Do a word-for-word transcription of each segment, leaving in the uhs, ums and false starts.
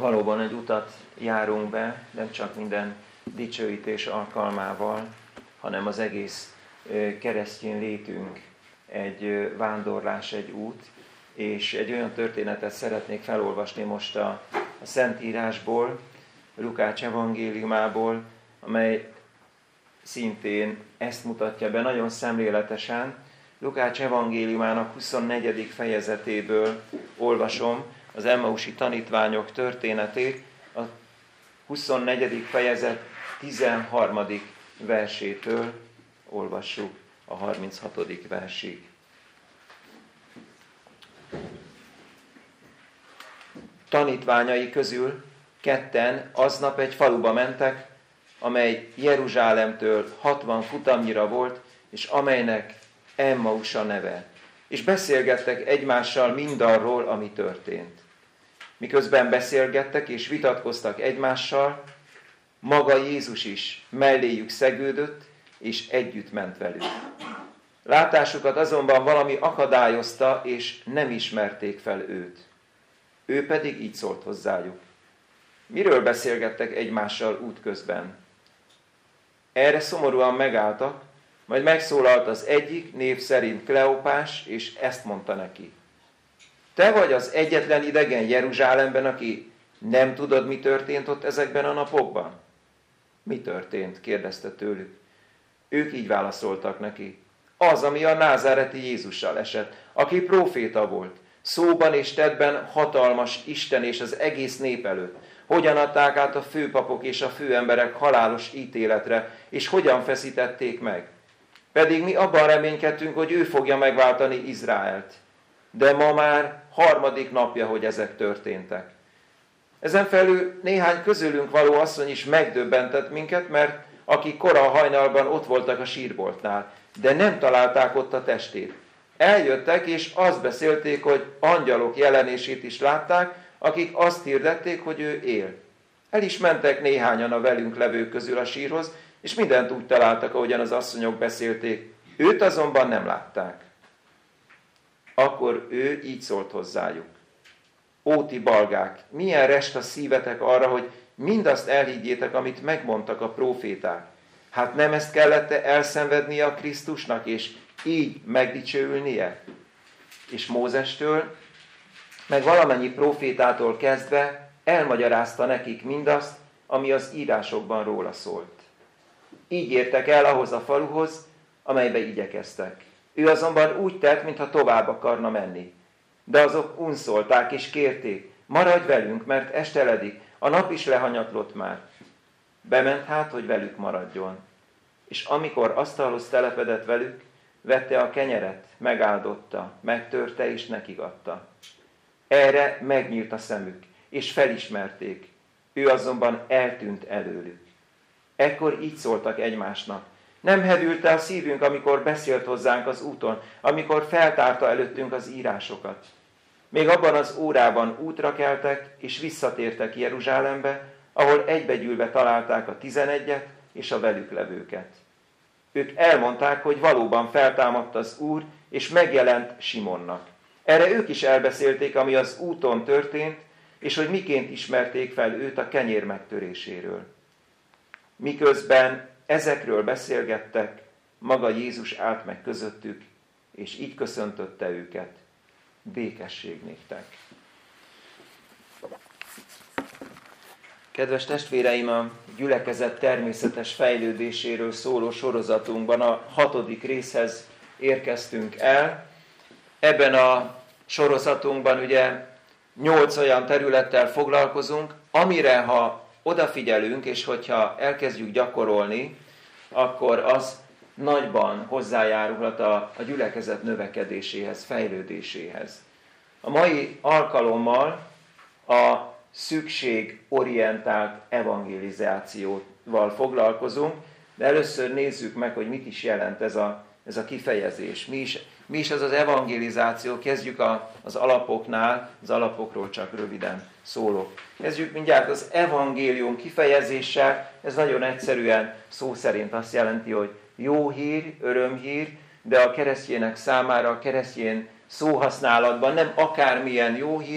Valóban egy utat járunk be, nem csak minden dicsőítés alkalmával, hanem az egész keresztény létünk egy vándorlás, egy út, és egy olyan történetet szeretnék felolvasni most a, a Szentírásból, Lukács evangéliumából, amely szintén ezt mutatja be nagyon szemléletesen. Lukács evangéliumának huszonnegyedik fejezetéből olvasom az emmausi tanítványok történetét, a huszonnegyedik fejezet tizenharmadik versétől olvassuk a harminchatodik versig. Tanítványai közül ketten aznap egy faluba mentek, amely Jeruzsálemtől hatvan futamnyira volt, és amelynek Emmaus a neve, és beszélgettek egymással mindarról, ami történt. Miközben beszélgettek és vitatkoztak egymással, maga Jézus is melléjük szegődött, és együtt ment velük. Látásukat azonban valami akadályozta, és nem ismerték fel őt. Ő pedig így szólt hozzájuk. Miről beszélgettek egymással útközben? Erre szomorúan megálltak, majd megszólalt az egyik, név szerint Kleopás, és ezt mondta neki. Te vagy az egyetlen idegen Jeruzsálemben, aki nem tudod, mi történt ott ezekben a napokban? Mi történt? Kérdezte tőlük. Ők így válaszoltak neki. Az, ami a názáreti Jézussal esett, aki próféta volt, szóban és tettben hatalmas Isten és az egész nép előtt. Hogyan adták át a főpapok és a főemberek halálos ítéletre, és hogyan feszítették meg. Pedig mi abban reménykedtünk, hogy ő fogja megváltani Izraelt. De ma már harmadik napja, hogy ezek történtek. Ezen felül néhány közülünk való asszony is megdöbbentett minket, mert akik kora hajnalban ott voltak a sírboltnál, de nem találták ott a testét. Eljöttek, és azt beszélték, hogy angyalok jelenését is látták, akik azt hirdették, hogy ő él. El is mentek néhányan a velünk levők közül a sírhoz, és mindent úgy találtak, ahogyan az asszonyok beszélték. Őt azonban nem látták. Akkor ő így szólt hozzájuk. Ó, ti balgák, milyen rest a szívetek arra, hogy mindazt elhiggyétek, amit megmondtak a próféták. Hát nem ezt kellett elszenvednie a Krisztusnak, és így megdicsőülnie? És Mózestől, meg valamennyi prófétától kezdve elmagyarázta nekik mindazt, ami az írásokban róla szólt. Így értek el ahhoz a faluhoz, amelybe igyekeztek. Ő azonban úgy tett, mintha tovább akarna menni. De azok unszolták és kérték, maradj velünk, mert esteledik, a nap is lehanyatlott már. Bement hát, hogy velük maradjon. És amikor asztalhoz telepedett velük, vette a kenyeret, megáldotta, megtörte és nekigatta. Erre megnyílt a szemük, és felismerték. Ő azonban eltűnt előlük. Ekkor így szóltak egymásnak. Nem hevült el a szívünk, amikor beszélt hozzánk az úton, amikor feltárta előttünk az írásokat. Még abban az órában útra keltek, és visszatértek Jeruzsálembe, ahol egybegyűlve találták a tizenegyet és a velük levőket. Ők elmondták, hogy valóban feltámadt az Úr, és megjelent Simonnak. Erre ők is elbeszélték, ami az úton történt, és hogy miként ismerték fel őt a kenyér megtöréséről. Miközben ezekről beszélgettek, maga Jézus állt meg közöttük, és így köszöntötte őket. Békesség néktek. Kedves testvéreim, a gyülekezet természetes fejlődéséről szóló sorozatunkban a hatodik részhez érkeztünk el. Ebben a sorozatunkban ugye nyolc olyan területtel foglalkozunk, amire ha odafigyelünk, és hogyha elkezdjük gyakorolni, akkor az nagyban hozzájárulhat a, a gyülekezet növekedéséhez, fejlődéséhez. A mai alkalommal a szükségorientált evangelizációval foglalkozunk, de először nézzük meg, hogy mit is jelent ez a, ez a kifejezés. Mi is, mi is az az evangelizáció? Kezdjük a, az alapoknál, az alapokról csak röviden szólok. Kezdjük mindjárt az evangélium kifejezéssel, ez nagyon egyszerűen szó szerint azt jelenti, hogy jó hír, örömhír, de a keresztjének számára a keresztjén szóhasználatban nem akármilyen jó hír,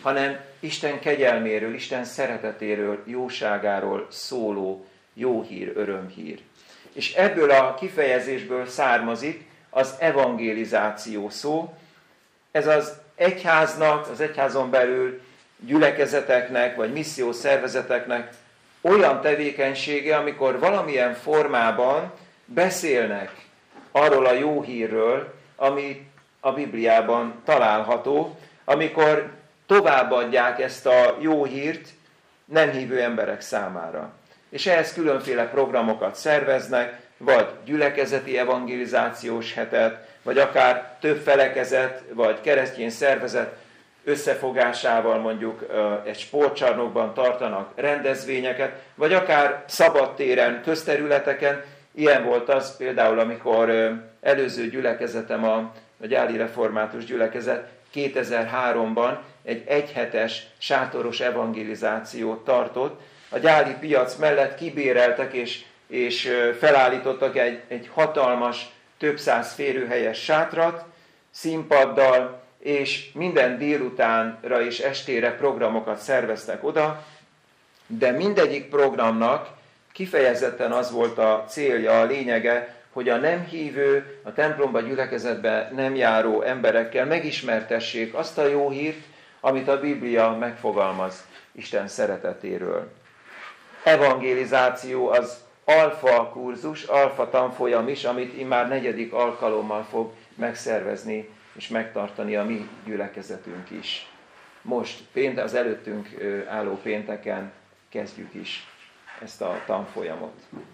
hanem Isten kegyelméről, Isten szeretetéről, jóságáról szóló jó hír, örömhír. És ebből a kifejezésből származik az evangelizáció szó. Ez az egyháznak, az egyházon belül gyülekezeteknek, vagy missziós szervezeteknek olyan tevékenysége, amikor valamilyen formában beszélnek arról a jó hírről, ami a Bibliában található, amikor továbbadják ezt a jó hírt nem hívő emberek számára. És ehhez különféle programokat szerveznek, vagy gyülekezeti evangelizációs hetet, vagy akár több felekezet, vagy keresztény szervezet összefogásával mondjuk egy sportcsarnokban tartanak rendezvényeket, vagy akár szabadtéren, közterületeken. Ilyen volt az például, amikor előző gyülekezetem, a Gyáli Református Gyülekezet kétezer-háromban egy egyhetes sátoros evangelizációt tartott. A gyáli piac mellett kibéreltek és, és felállítottak egy, egy hatalmas, több száz férőhelyes sátrat, színpaddal, és minden délutánra és estére programokat szerveztek oda, de mindegyik programnak kifejezetten az volt a célja, a lényege, hogy a nem hívő, a templomba, gyülekezetbe nem járó emberekkel megismertessék azt a jó hírt, amit a Biblia megfogalmaz Isten szeretetéről. Evangelizáció az alfa kurzus, alfa tanfolyam is, amit immár negyedik alkalommal fog megszervezni és megtartani a mi gyülekezetünk is. Most, az előttünk álló pénteken kezdjük is ezt a tanfolyamot.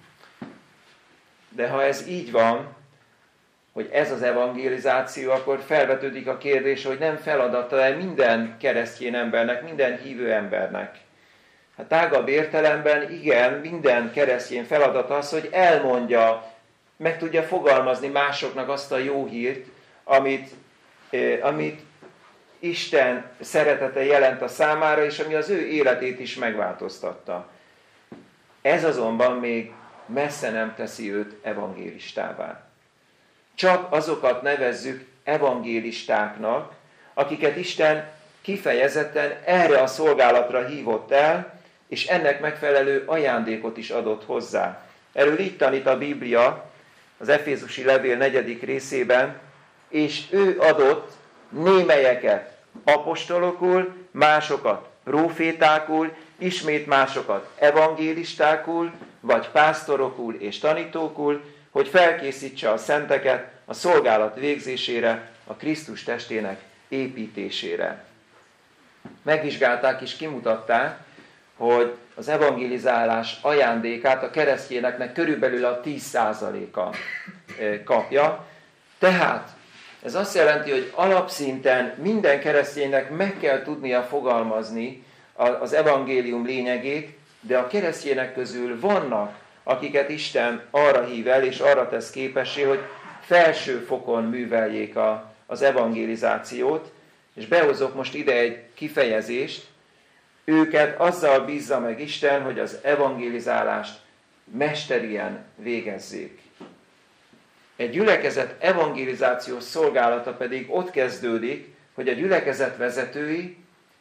De ha ez így van, hogy ez az evangelizáció, akkor felvetődik a kérdés, hogy nem feladata-e minden keresztény embernek, minden hívő embernek. Hát tágabb értelemben igen, minden keresztény feladata az, hogy elmondja, meg tudja fogalmazni másoknak azt a jó hírt, amit, eh, amit Isten szeretete jelent a számára, és ami az ő életét is megváltoztatta. Ez azonban még messze nem teszi őt evangélistává. Csak azokat nevezzük evangélistáknak, akiket Isten kifejezetten erre a szolgálatra hívott el, és ennek megfelelő ajándékot is adott hozzá. Erről így tanít a Biblia az Efézusi levél negyedik részében, és ő adott némelyeket apostolokul, másokat prófétákul, ismét másokat evangélistákul, vagy pásztorokul és tanítókul, hogy felkészítse a szenteket a szolgálat végzésére, a Krisztus testének építésére. Megvizsgálták és kimutatták, hogy az evangelizálás ajándékát a keresztényeknek körülbelül a tíz százaléka kapja. Tehát ez azt jelenti, hogy alapszinten minden kereszténynek meg kell tudnia fogalmazni az evangélium lényegét, de a keresztények közül vannak, akiket Isten arra hív el, és arra tesz képessé, hogy felső fokon műveljék a, az evangelizációt, és behozok most ide egy kifejezést, őket azzal bízza meg Isten, hogy az evangelizálást mesterien végezzék. Egy gyülekezet evangelizációs szolgálata pedig ott kezdődik, hogy a gyülekezet vezetői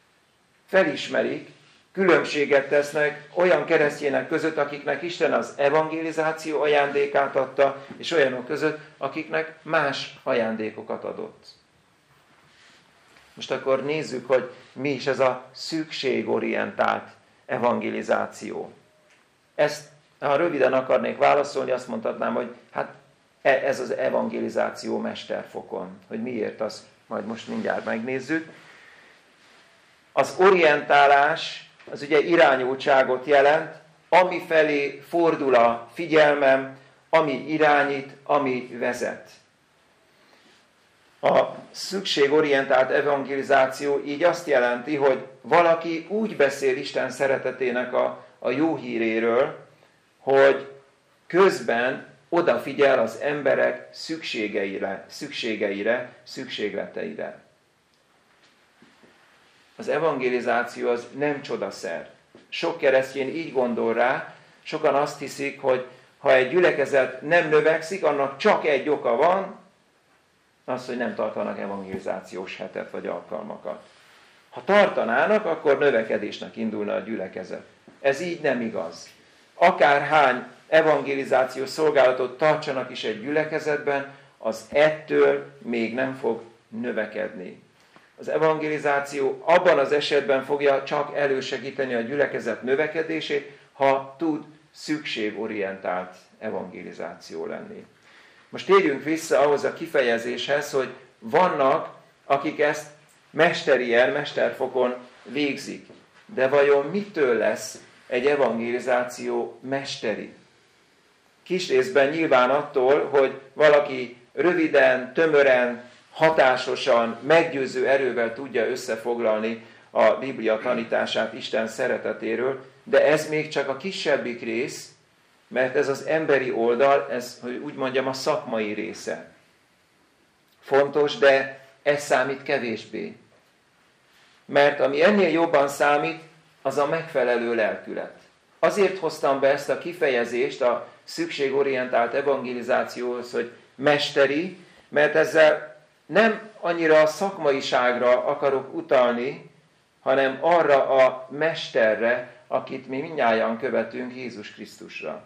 felismerik, különbséget tesznek olyan keresztények között, akiknek Isten az evangelizáció ajándékát adta, és olyanok között, akiknek más ajándékokat adott. Most akkor nézzük, hogy mi is ez a szükségorientált evangelizáció. Ezt, ha röviden akarnék válaszolni, azt mondhatnám, hogy hát ez az evangelizáció mesterfokon. Hogy miért, azt majd most mindjárt megnézzük. Az orientálás, az ugye irányultságot jelent, ami felé fordul a figyelmem, ami irányít, ami vezet. A szükségorientált evangelizáció így azt jelenti, hogy valaki úgy beszél Isten szeretetének a, a jó híréről, hogy közben odafigyel az emberek szükségeire, szükségeire, szükségleteire. Az evangelizáció az nem csodaszer. Sok keresztény így gondol rá, sokan azt hiszik, hogy ha egy gyülekezet nem növekszik, annak csak egy oka van, az, hogy nem tartanak evangelizációs hetet vagy alkalmakat. Ha tartanának, akkor növekedésnek indulna a gyülekezet. Ez így nem igaz. Akárhány evangelizációs szolgálatot tartsanak is egy gyülekezetben, az ettől még nem fog növekedni. Az evangelizáció abban az esetben fogja csak elősegíteni a gyülekezet növekedését, ha tud szükségorientált evangelizáció lenni. Most térjünk vissza ahhoz a kifejezéshez, hogy vannak, akik ezt mesterien, mesterfokon végzik. De vajon mitől lesz egy evangelizáció mesteri? Kis részben nyilván attól, hogy valaki röviden, tömören, hatásosan, meggyőző erővel tudja összefoglalni a Biblia tanítását Isten szeretetéről, de ez még csak a kisebbik rész, mert ez az emberi oldal, ez, hogy úgy mondjam, a szakmai része. Fontos, de ez számít kevésbé. Mert ami ennél jobban számít, az a megfelelő lelkület. Azért hoztam be ezt a kifejezést a szükségorientált evangelizációhoz, hogy mesteri, mert ezzel nem annyira a szakmaiságra akarok utalni, hanem arra a mesterre, akit mi mindnyájan követünk, Jézus Krisztusra.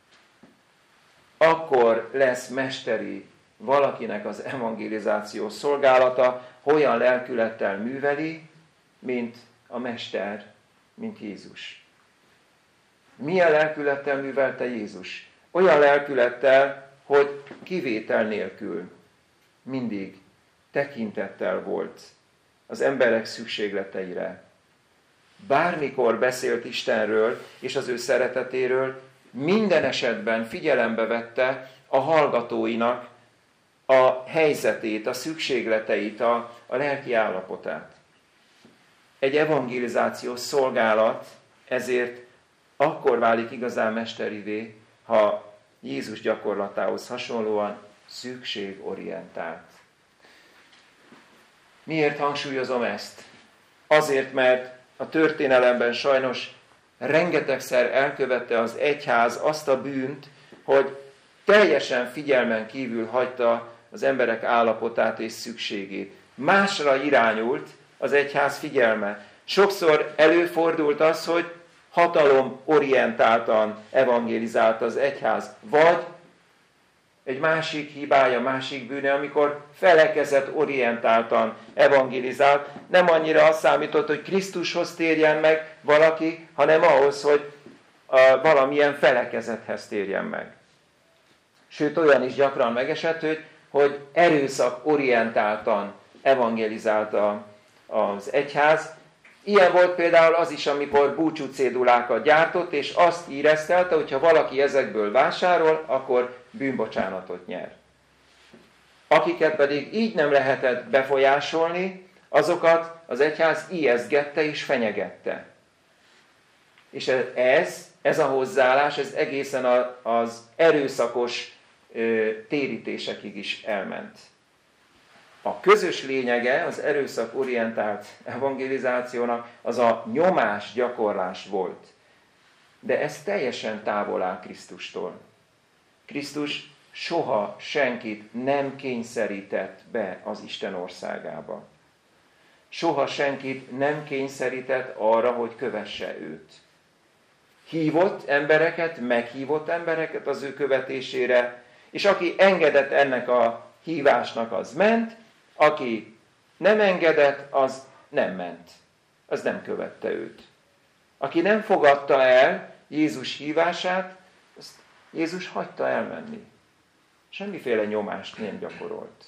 Akkor lesz mesteri valakinek az evangelizáció szolgálata, olyan lelkülettel műveli, mint a mester, mint Jézus. Milyen lelkülettel művelte Jézus? Olyan lelkülettel, hogy kivétel nélkül mindig tekintettel volt az emberek szükségleteire. Bármikor beszélt Istenről és az ő szeretetéről, minden esetben figyelembe vette a hallgatóinak a helyzetét, a szükségleteit, a, a lelki állapotát. Egy evangelizációs szolgálat ezért akkor válik igazán mesterivé, ha Jézus gyakorlatához hasonlóan szükségorientált. Miért hangsúlyozom ezt? Azért, mert a történelemben sajnos rengetegszer elkövette az egyház azt a bűnt, hogy teljesen figyelmen kívül hagyta az emberek állapotát és szükségét. Másra irányult az egyház figyelme. Sokszor előfordult az, hogy hatalomorientáltan evangelizált az egyház. Vagy egy másik hibája, másik bűne, amikor felekezet orientáltan evangelizált, nem annyira azt számított, hogy Krisztushoz térjen meg valaki, hanem ahhoz, hogy valamilyen felekezethez térjen meg. Sőt, olyan is gyakran megesett, hogy, hogy erőszakorientáltan evangelizálta az egyház. Ilyen volt például az is, amikor búcsúcédulákat gyártott, és azt íresztelte, hogy ha valaki ezekből vásárol, akkor bűnbocsánatot nyer. Akiket pedig így nem lehetett befolyásolni, azokat az egyház ijesztgette és fenyegette. És ez, ez a hozzáállás, ez egészen az erőszakos térítésekig is elment. A közös lényege az erőszakorientált evangelizációnak az a nyomás gyakorlás volt. De ez teljesen távol áll Krisztustól. Krisztus soha senkit nem kényszerített be az Isten országába. Soha senkit nem kényszerített arra, hogy kövesse őt. Hívott embereket, meghívott embereket az ő követésére, és aki engedett ennek a hívásnak, az ment, aki nem engedett, az nem ment. Az nem követte őt. Aki nem fogadta el Jézus hívását, azt Jézus hagyta elmenni. Semmiféle nyomást nem gyakorolt.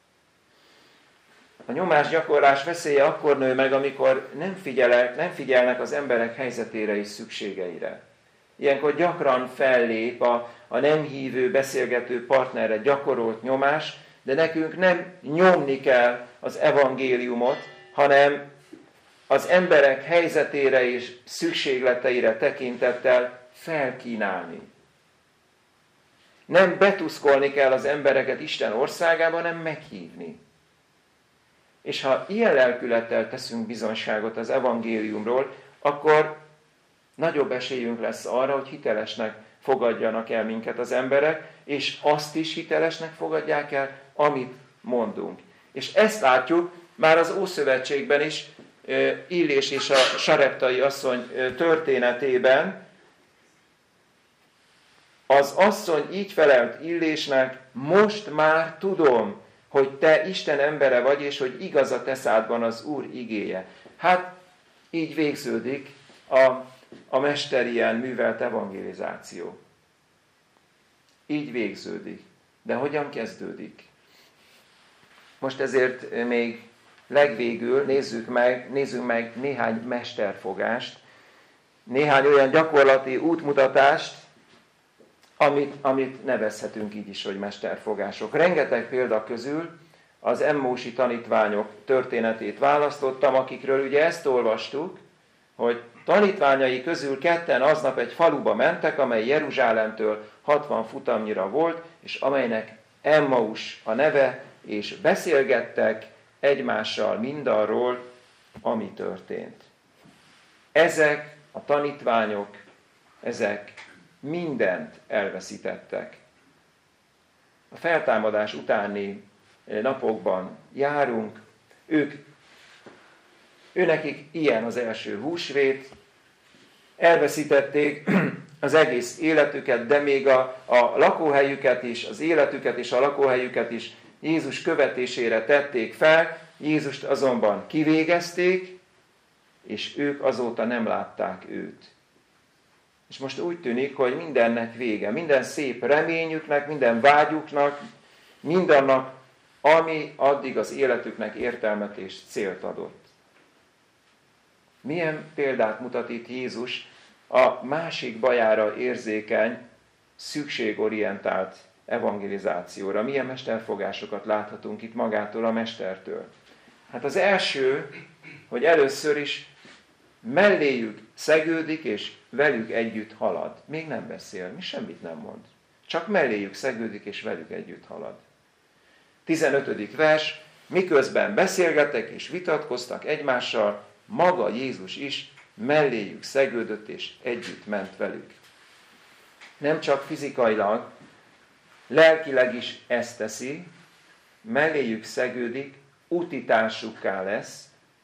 A nyomásgyakorlás veszélye akkor nő meg, amikor nem, figyelek, nem figyelnek az emberek helyzetére és szükségeire. Ilyenkor gyakran fellép a, a nem hívő, beszélgető partnerre gyakorolt nyomás, de nekünk nem nyomni kell az evangéliumot, hanem az emberek helyzetére és szükségleteire tekintettel felkínálni. Nem betuszkolni kell az embereket Isten országába, hanem meghívni. És ha ilyen lelkülettel teszünk bizonyságot az evangéliumról, akkor nagyobb esélyünk lesz arra, hogy hitelesnek fogadjanak el minket az emberek, és azt is hitelesnek fogadják el, amit mondunk. És ezt látjuk már az Ószövetségben is, Illés és a sareptai asszony történetében, az asszony így felelt Illésnek: most már tudom, hogy te Isten embere vagy, és hogy igaz a te szádban az Úr igéje. Hát így végződik a, a mester ilyen művelt evangelizáció. Így végződik. De hogyan kezdődik? Most ezért még legvégül nézzük meg, nézzük meg néhány mesterfogást, néhány olyan gyakorlati útmutatást, amit, amit nevezhetünk így is, hogy mesterfogások. Rengeteg példa közül az emmausi tanítványok történetét választottam, akikről ugye ezt olvastuk, hogy tanítványai közül ketten aznap egy faluba mentek, amely Jeruzsálemtől hatvan futamnyira volt, és amelynek Emmaus a neve, és beszélgettek egymással mindarról, ami történt. Ezek a tanítványok, ezek mindent elveszítettek. A feltámadás utáni napokban járunk, ők, őnekik ilyen az első húsvét, elveszítették az egész életüket, de még a, a lakóhelyüket is, az életüket és a lakóhelyüket is Jézus követésére tették fel, Jézust azonban kivégezték, és ők azóta nem látták őt. És most úgy tűnik, hogy mindennek vége, minden szép reményüknek, minden vágyuknak, mindannak, ami addig az életüknek értelmet és célt adott. Milyen példát mutat itt Jézus a másik bajára érzékeny, szükségorientált evangelizációra? Milyen mesterfogásokat láthatunk itt magától a mestertől? Hát az első, hogy először is melléjük szegődik, és velük együtt halad. Még nem beszél, mi semmit nem mond. Csak melléjük szegődik, és velük együtt halad. tizenötödik vers, miközben beszélgettek és vitatkoztak egymással, maga Jézus is melléjük szegődött, és együtt ment velük. Nem csak fizikailag, lelkileg is ezt teszi, melléjük szegődik, utitársukká lesz,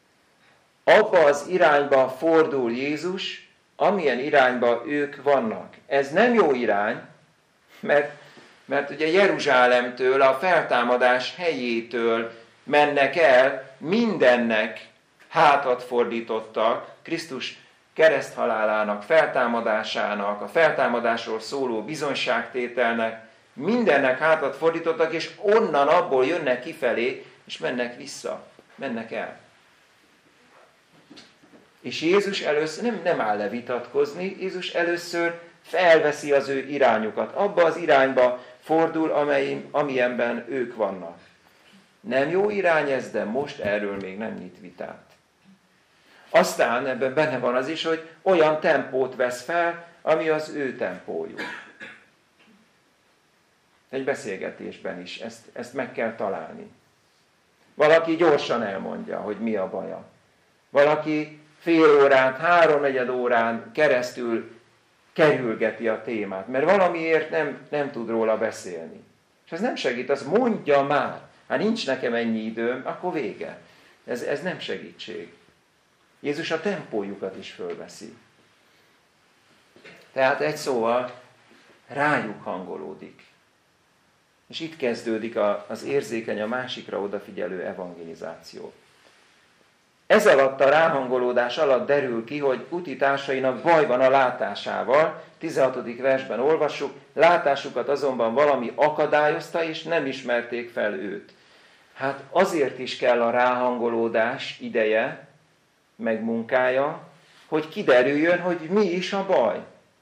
abba az irányba fordul Jézus, amilyen irányba ők vannak. Ez nem jó irány, mert, mert ugye Jeruzsálemtől, a feltámadás helyétől mennek el, mindennek hátat fordítottak, Krisztus kereszthalálának, feltámadásának, a feltámadásról szóló bizonyságtételnek, mindennek hátat fordítottak, és onnan abból jönnek kifelé, és mennek vissza, mennek el. És Jézus először nem, nem áll le vitatkozni, Jézus először felveszi az ő irányukat, abba az irányba fordul, amely, amilyenben ők vannak. Nem jó irány ez, de most erről még nem nyit vitát. Aztán ebben benne van az is, hogy olyan tempót vesz fel, ami az ő tempójuk. Egy beszélgetésben is ezt, ezt meg kell találni. Valaki gyorsan elmondja, hogy mi a baja. Valaki fél órán, háromnegyed órán keresztül kerülgeti a témát, mert valamiért nem, nem tud róla beszélni. És ez nem segít, az mondja már. Hát nincs nekem ennyi időm, akkor vége. Ez, ez nem segítség. Jézus a tempójukat is fölveszi. Tehát egy szóval rájuk hangolódik. És itt kezdődik az érzékeny, a másikra odafigyelő evangelizáció. Ez alatt a ráhangolódás alatt derül ki, hogy utitársainak baj van a látásával. tizenhatodik versben olvassuk, látásukat azonban valami akadályozta, és nem ismerték fel őt. Hát azért is kell a ráhangolódás ideje, meg munkája, hogy kiderüljön, hogy mi is a baj.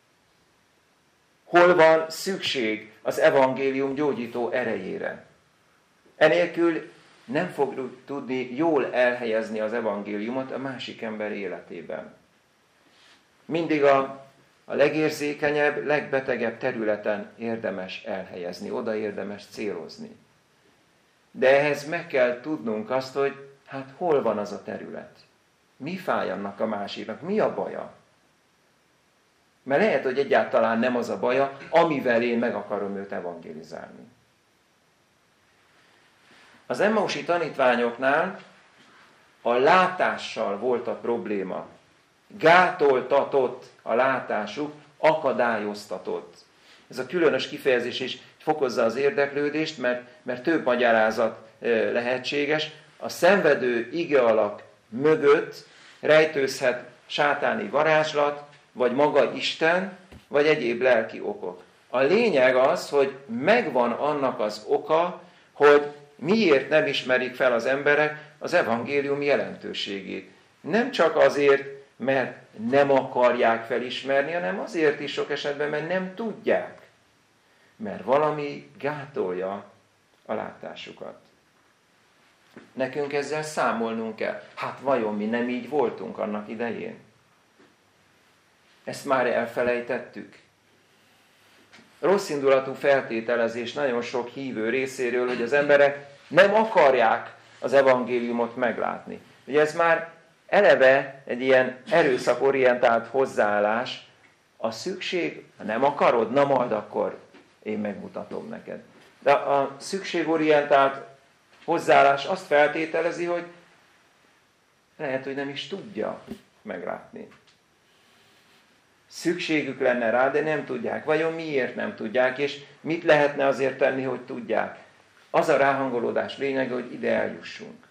Hol van szükség az evangélium gyógyító erejére. Enélkül nem fog tudni jól elhelyezni az evangéliumot a másik ember életében. Mindig a, a legérzékenyebb, legbetegebb területen érdemes elhelyezni, oda érdemes célozni. De ehhez meg kell tudnunk azt, hogy hát hol van az a terület. Mi fáj annak a másiknak? Mi a baja? Mert lehet, hogy egyáltalán nem az a baja, amivel én meg akarom őt evangelizálni. Az emmausi tanítványoknál A látással volt a probléma. Gátoltatott a látásuk, akadályoztatott. Ez a különös kifejezés is fokozza az érdeklődést, mert, mert több magyarázat lehetséges. A szenvedő igealak mögött rejtőzhet sátáni varázslat, vagy maga Isten, vagy egyéb lelki okok. A lényeg az, hogy megvan annak az oka, hogy miért nem ismerik fel az emberek az evangélium jelentőségét. Nem csak azért, mert nem akarják felismerni, hanem azért is sok esetben, mert nem tudják. Mert valami gátolja a látásukat. Nekünk ezzel számolnunk kell. Hát vajon mi nem így voltunk annak idején? Ezt már elfelejtettük. Rosszindulatú feltételezés nagyon sok hívő részéről, hogy az emberek nem akarják az evangéliumot meglátni. Ugye ez már eleve egy ilyen erőszakorientált hozzáállás. A szükség, ha nem akarod, na majd akkor én megmutatom neked. De a szükségorientált hozzáállás azt feltételezi, hogy lehet, hogy nem is tudja meglátni. Szükségük lenne rá, de nem tudják. Vajon miért nem tudják, és mit lehetne azért tenni, hogy tudják? Az a ráhangolódás lényege, hogy ide eljussunk.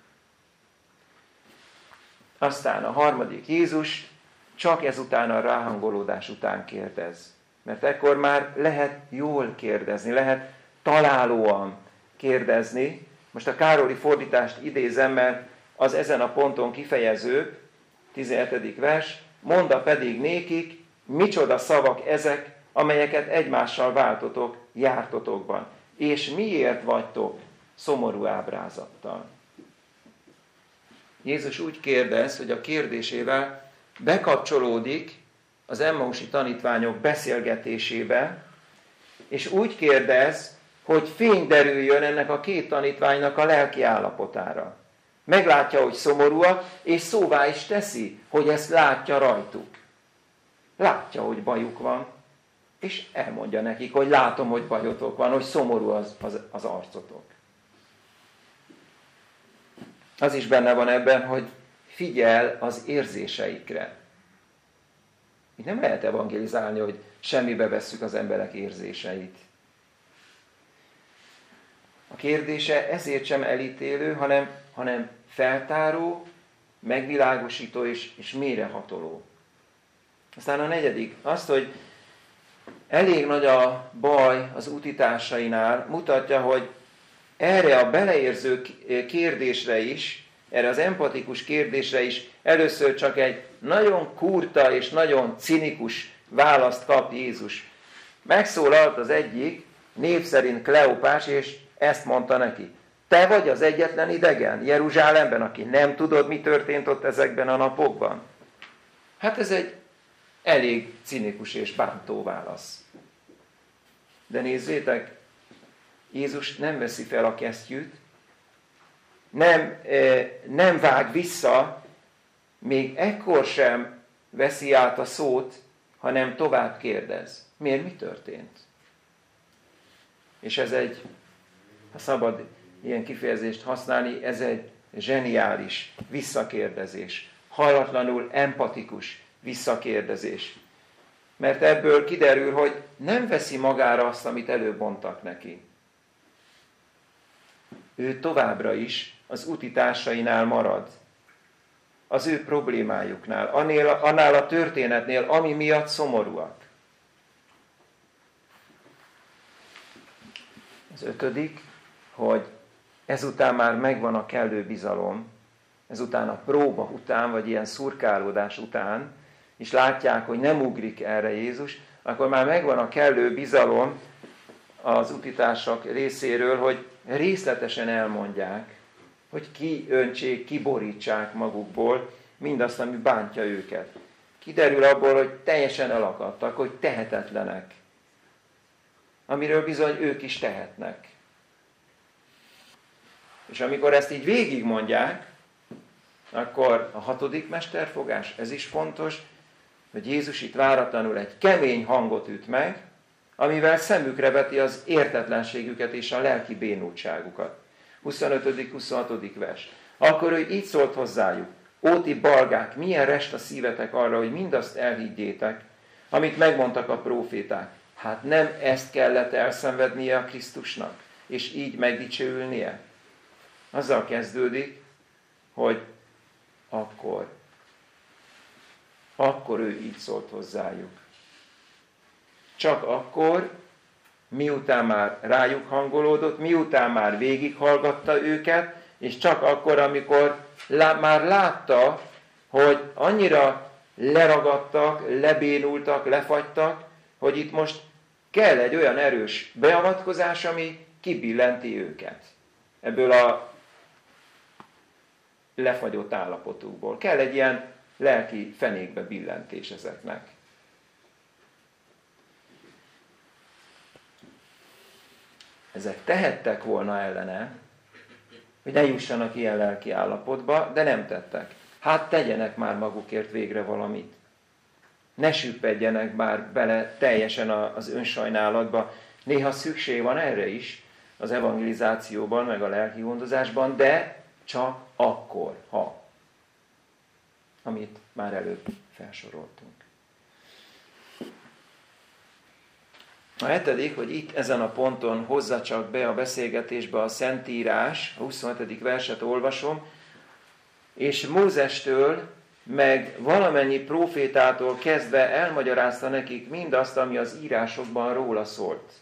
Aztán a harmadik, Jézus csak ezután a ráhangolódás után kérdez. Mert ekkor már lehet jól kérdezni, lehet találóan kérdezni. Most a Károli fordítást idézem, mert az ezen a ponton kifejezőbb, tizenhetedik vers, monda pedig nékik, micsoda szavak ezek, amelyeket egymással váltotok jártotokban. És miért vagytok szomorú ábrázattal? Jézus úgy kérdez, hogy a kérdésével bekapcsolódik az emmausi tanítványok beszélgetésébe, és úgy kérdez, hogy fény derüljön ennek a két tanítványnak a lelki állapotára. Meglátja, hogy szomorúak, és szóvá is teszi, hogy ezt látja rajtuk. Látja, hogy bajuk van, és elmondja nekik, hogy látom, hogy bajotok van, hogy szomorú az, az, az arcotok. Az is benne van ebben, hogy figyel az érzéseikre. Itt nem lehet evangelizálni, hogy semmibe vesszük az emberek érzéseit. A kérdése ezért sem elítélő, hanem, hanem feltáró, megvilágosító és, és mélyrehatoló. Aztán a negyedik, azt, hogy elég nagy a baj az útitársainál, mutatja, hogy erre a beleérző kérdésre is, erre az empatikus kérdésre is először csak egy nagyon kurta és nagyon cinikus választ kap Jézus. Megszólalt az egyik, név szerint Kleopás, és ezt mondta neki. Te vagy az egyetlen idegen Jeruzsálemben, aki nem tudod, mi történt ott ezekben a napokban? Hát ez egy elég cinikus és bántó válasz. De nézzétek, Jézus nem veszi fel a kesztyűt, nem, nem vág vissza, még ekkor sem veszi át a szót, hanem tovább kérdez. Miért, mi történt? És ez egy, ha szabad ilyen kifejezést használni, ez egy zseniális visszakérdezés. Hallatlanul empatikus visszakérdezés. Mert ebből kiderül, hogy nem veszi magára azt, amit előbb mondtak neki. Ő továbbra is az útitársainál marad. Az ő problémájuknál, annél, annál a történetnél, ami miatt szomorúak. Az ötödik, hogy ezután már megvan a kellő bizalom, ezután a próba után, vagy ilyen szurkálódás után, és látják, hogy nem ugrik erre Jézus, akkor már megvan a kellő bizalom az útitársak részéről, hogy részletesen elmondják, hogy kiöntsék, kiborítsák magukból mindazt, ami bántja őket. Kiderül abból, hogy teljesen elakadtak, hogy tehetetlenek, amiről bizony ők is tehetnek. És amikor ezt így végigmondják, akkor a hatodik mesterfogás, ez is fontos, hogy Jézus itt váratlanul egy kemény hangot üt meg, amivel szemükre veti az értetlenségüket és a lelki bénultságukat. huszonötödik huszonhatodik vers. Akkor ő így szólt hozzájuk: ó ti balgák, milyen rest a szívetek arra, hogy mindazt elhiggyétek, amit megmondtak a próféták. Hát nem ezt kellett elszenvednie a Krisztusnak, és így megdicsőülnie? Azzal kezdődik, hogy akkor, akkor ő így szólt hozzájuk. Csak akkor, miután már rájuk hangolódott, miután már végighallgatta őket, és csak akkor, amikor lá, már látta, hogy annyira leragadtak, lebénultak, lefagytak, hogy itt most kell egy olyan erős beavatkozás, ami kibillenti őket ebből a lefagyott állapotukból. Kell egy ilyen lelki fenékbe billentés ezeknek. Ezek tehettek volna ellene, hogy ne jussanak ilyen lelki állapotba, de nem tettek. Hát tegyenek már magukért végre valamit. Ne süppedjenek már bele teljesen az önsajnálatba. Néha szükség van erre is az evangelizációban, meg a lelki gondozásban, de csak akkor, ha. Amit már előbb felsoroltunk. A hetedik, hogy itt ezen a ponton hozza csak be a beszélgetésbe a Szentírás, a huszonhetedik verset olvasom, és Mózestől, meg valamennyi prófétától kezdve elmagyarázta nekik mindazt, ami az írásokban róla szólt.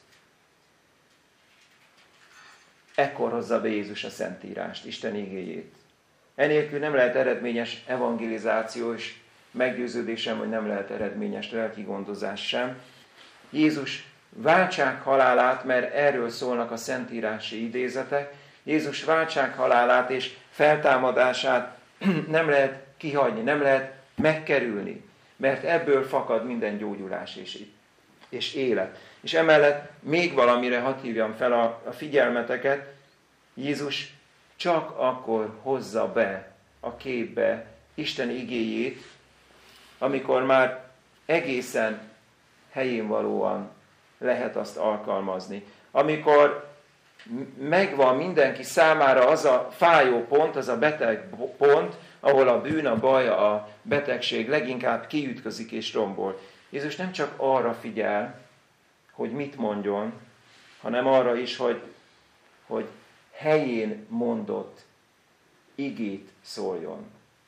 Ekkor hozza be Jézus a Szentírást, Isten igéjét. Enélkül nem lehet eredményes evangelizáció, és meggyőződésem, hogy nem lehet eredményes lelki gondozás sem. Jézus váltsághalálát, mert erről szólnak a szentírási idézetek, Jézus váltsághalálát és feltámadását nem lehet kihagyni, nem lehet megkerülni, mert ebből fakad minden gyógyulás és, és élet. És emellett még valamire hadd hívjam fel a, a figyelmeteket, Jézus csak akkor hozza be a képbe Isten igéjét, amikor már egészen helyén valóan lehet azt alkalmazni. Amikor megvan mindenki számára az a fájó pont, az a beteg pont, ahol a bűn, a baj, a betegség leginkább kiütközik és rombol. Jézus nem csak arra figyel, hogy mit mondjon, hanem arra is, hogy, hogy helyén mondott igét szóljon.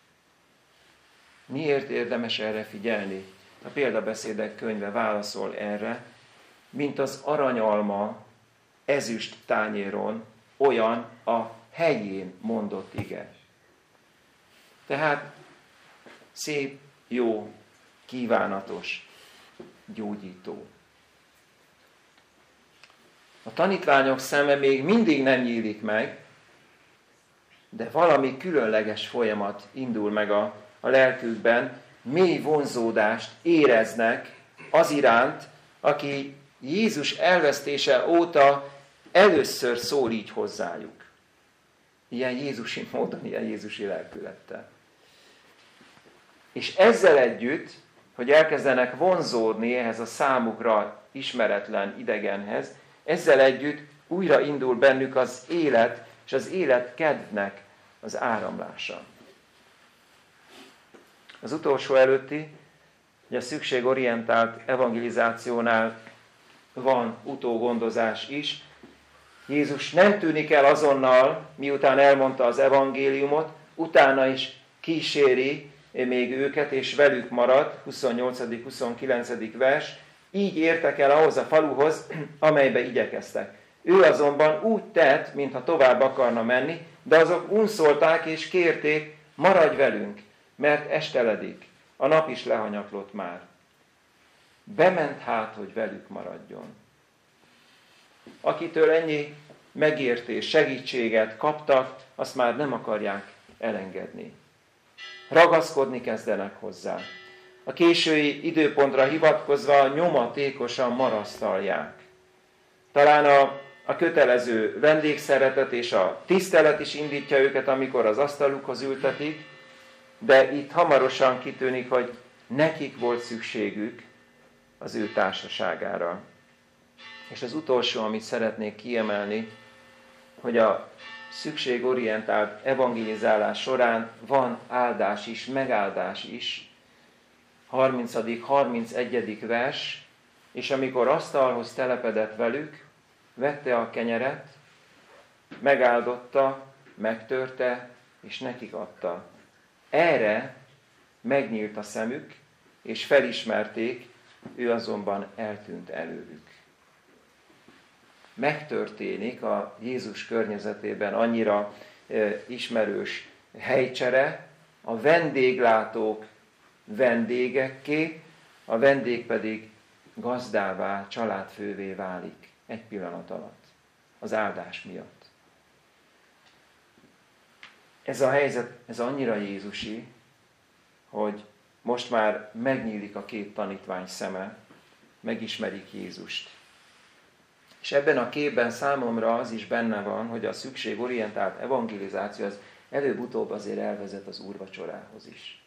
Miért érdemes erre figyelni? A példabeszédek könyve válaszol erre, mint az aranyalma ezüst tányéron, olyan a helyén mondott ige. Tehát szép, jó, kívánatos, gyógyító. A tanítványok szeme még mindig nem nyílik meg, de valami különleges folyamat indul meg a, a lelkükben, mély vonzódást éreznek az iránt, aki Jézus elvesztése óta először szól így hozzájuk. Ilyen jézusi módon, ilyen jézusi lelkülettel. És ezzel együtt, hogy elkezdenek vonzódni ehhez a számukra ismeretlen idegenhez, ezzel együtt újra indul bennük az élet, és az élet kedvnek az áramlása. Az utolsó előtti, hogy a szükségorientált evangelizációnál van utógondozás is. Jézus nem tűnik el azonnal, miután elmondta az evangéliumot, utána is kíséri még őket, és velük marad, huszonnyolcadik huszonkilencedik vers, így értek el ahhoz a faluhoz, amelybe igyekeztek. Ő azonban úgy tett, mintha tovább akarna menni, de azok unszolták és kérték, maradj velünk, mert esteledik, a nap is lehanyatlott már. Bement hát, hogy velük maradjon. Akitől ennyi megértés, segítséget kaptak, azt már nem akarják elengedni. Ragaszkodni kezdenek hozzá. A késői időpontra hivatkozva nyomatékosan marasztalják. Talán a, a kötelező vendégszeretet és a tisztelet is indítja őket, amikor az asztalukhoz ültetik, de itt hamarosan kitűnik, hogy nekik volt szükségük az ő társaságára. És az utolsó, amit szeretnék kiemelni, hogy a szükségorientált evangelizálás során van áldás is, megáldás is. harmincadik harmincegyedik vers, és amikor asztalhoz telepedett velük, vette a kenyeret, megáldotta, megtörte, és nekik adta. Erre megnyílt a szemük, és felismerték, ő azonban eltűnt előlük. Megtörténik a Jézus környezetében annyira e, ismerős helycsere, a vendéglátók vendégekké, a vendég pedig gazdává, családfővé válik egy pillanat alatt, az áldás miatt. Ez a helyzet, ez annyira jézusi, hogy most már megnyílik a két tanítvány szeme, megismerik Jézust. És ebben a képben számomra az is benne van, hogy a szükségorientált evangelizáció az előbb-utóbb azért elvezet az úrvacsorához is.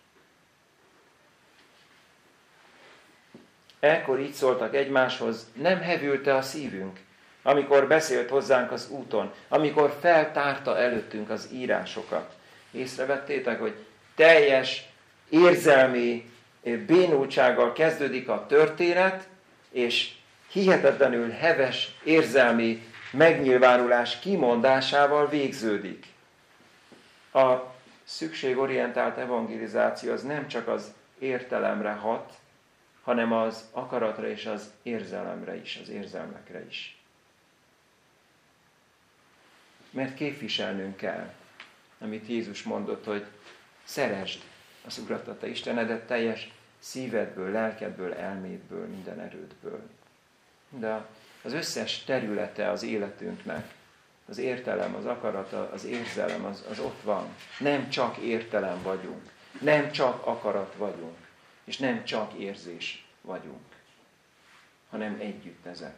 Ekkor így szóltak egymáshoz, nem hevülte a szívünk, amikor beszélt hozzánk az úton, amikor feltárta előttünk az írásokat. Észrevettétek, hogy teljes érzelmi bénultsággal kezdődik a történet, és hihetetlenül heves érzelmi megnyilvánulás kimondásával végződik. A szükségorientált evangelizáció az nem csak az értelemre hat, hanem az akaratra és az érzelemre is, az érzelmekre is. Mert képviselnünk kell, amit Jézus mondott, hogy szeresd az Urat, a te Istenedet teljes szívedből, lelkedből, elmédből, minden erődből. De az összes területe az életünknek, az értelem, az akarata, az érzelem, az, az ott van. Nem csak értelem vagyunk, nem csak akarat vagyunk, és nem csak érzés vagyunk, hanem együtt ezek.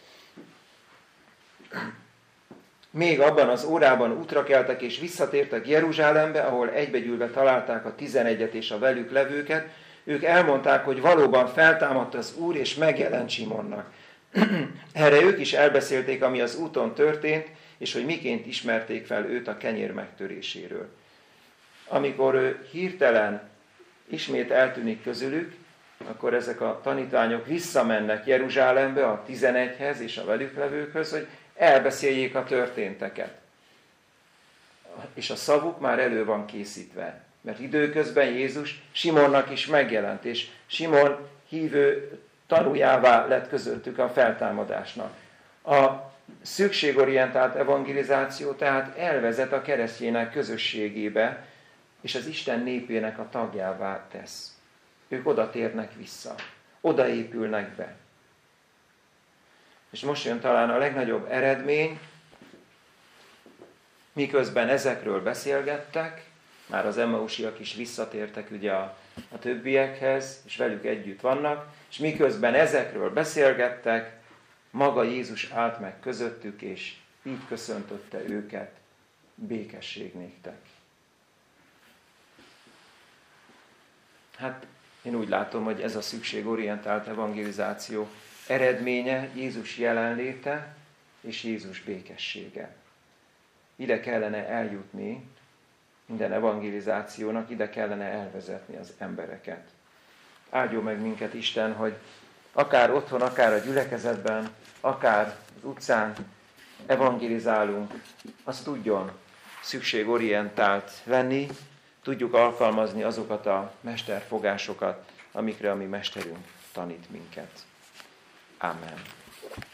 Még abban az órában útra keltek és visszatértek Jeruzsálembe, ahol egybegyűlve találták a tizenegyet és a velük levőket. Ők elmondták, hogy valóban feltámadt az Úr, és megjelent Simonnak. Erre ők is elbeszélték, ami az úton történt, és hogy miként ismerték fel őt a kenyér megtöréséről. Amikor ő hirtelen ismét eltűnik közülük, akkor ezek a tanítványok visszamennek Jeruzsálembe a tizenegyhez és a velük levőkhöz, hogy elbeszéljék a történteket. És a szavuk már elő van készítve. Mert időközben Jézus Simonnak is megjelent, és Simon hívő tanuljává lett közöttük a feltámadásnak. A szükségorientált evangelizáció tehát elvezet a keresztjének közösségébe, és az Isten népének a tagjává tesz. Ők oda térnek vissza, oda épülnek be. És most jön talán a legnagyobb eredmény, miközben ezekről beszélgettek, már az emmausiak is visszatértek ugye a, a többiekhez, és velük együtt vannak, és miközben ezekről beszélgettek, maga Jézus állt meg közöttük, és így köszöntötte őket, békesség néktek. Hát én úgy látom, hogy ez a szükségorientált evangelizáció eredménye Jézus jelenléte és Jézus békessége. Ide kellene eljutni minden evangelizációnak, ide kellene elvezetni az embereket. Áldjon meg minket Isten, hogy akár otthon, akár a gyülekezetben, akár az utcán evangelizálunk, azt tudjon szükségorientált lenni, tudjuk alkalmazni azokat a mesterfogásokat, amikre a mi mesterünk tanít minket. Amen.